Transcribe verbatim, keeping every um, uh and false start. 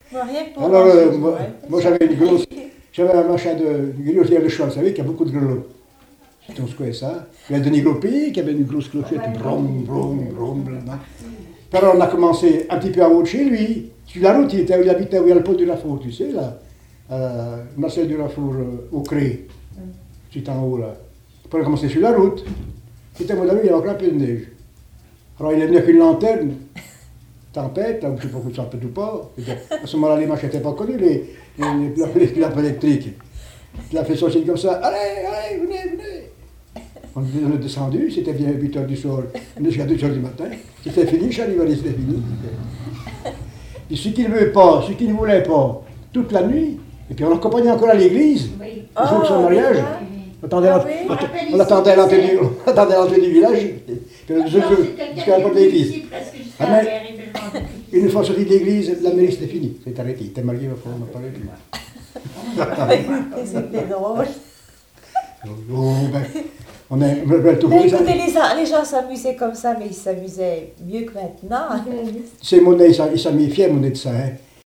Non, rien que pour Alors, manger, euh, je moi, pourrais. moi, j'avais une grosse, j'avais un machin de, une grillottière de cheval, vous savez, qui a beaucoup de grelots. On secouait ça. Il y avait Denis Glopé qui avait une grosse clochette, brom, brom, brom, là-dedans. Puis alors on a commencé un petit peu en haut de chez lui. Sur la route, il, était, il habitait où il y a le pont du Lafour, tu sais, là. Euh, Marcel du Lafour, euh, au Cré. Tout en haut, là. Puis on a commencé sur la route. C'était mon ami, il y avait encore un peu de neige. Alors il est venu avec une lanterne. Tempête, je ne sais pas si ça peut ou pas. À ce moment-là, les marches n'étaient pas connues, les, les, les, les lampes électriques. Il a fait son signe comme ça. Allez, allez, venez, venez. On est descendu, c'était bien huit heures du soir, jusqu'à deux heures du matin. C'était fini, Chalivari, c'était fini. Et ce qu'il ne veut pas, ce qu'il ne voulait pas, toute la nuit, et puis on l'accompagnait encore à l'église, Oui. le jour de son mariage. On attendait Ah la- oui. on- on attendait à l'entrée du, on attendait à l'entrée du village, puis on faisait Non, le- c'était jusqu'à la porte de l'église. difficile parce que je Ah, mais- savais arriver le vendredi. Une fois sorti de l'église, la mairie c'était fini, c'est arrêté. Il était marié, il faut en parler plus. C'était drôle. Oh, ben, on est, on est tout Mais le monde. écoutez, les, les gens s'amusaient comme ça, mais ils s'amusaient mieux que maintenant. C'est mon nez, il s'en méfiait, mon médecin. Hein.